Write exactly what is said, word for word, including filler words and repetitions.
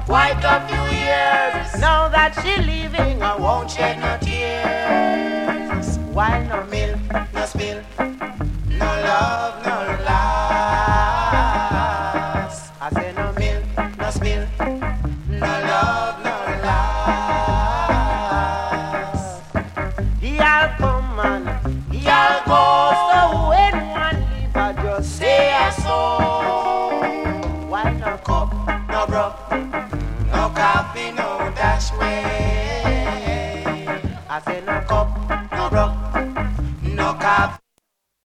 quite a few years. Now that she leaving, I won't shed no tears. Why no milk, no spill, no love, no last. I say no milk, no spill, no love, no last. The all come and the all go. So when one leave, I just say I saw. Why no cup, no broth, no coffee, no dash way. I say no cup, no broth, no coffee.